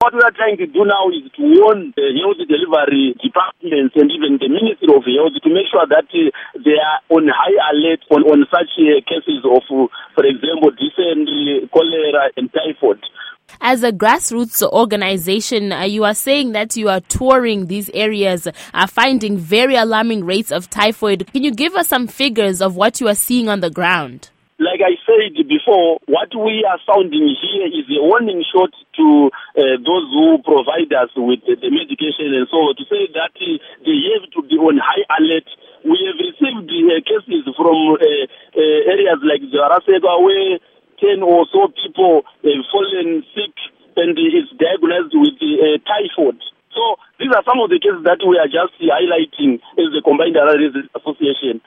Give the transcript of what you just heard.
What we are trying to do now is to warn the health delivery departments and even the Ministry of Health to make sure that they are on high alert on such cases of, for example, dysentery, cholera and typhoid. As a grassroots organization, you are saying that you are touring these areas, finding very alarming rates of typhoid. Can you give us some figures of what you are seeing on the ground? Like I said before, what we are sounding here is a warning shot to those who provide us with the medication and so on, to say that they have to be on high alert. We have received cases from areas like Jarasega where 10 or so people have fallen sick and is diagnosed with typhoid. So these are some of the cases that we are just highlighting as the Combined Diarrhea Association.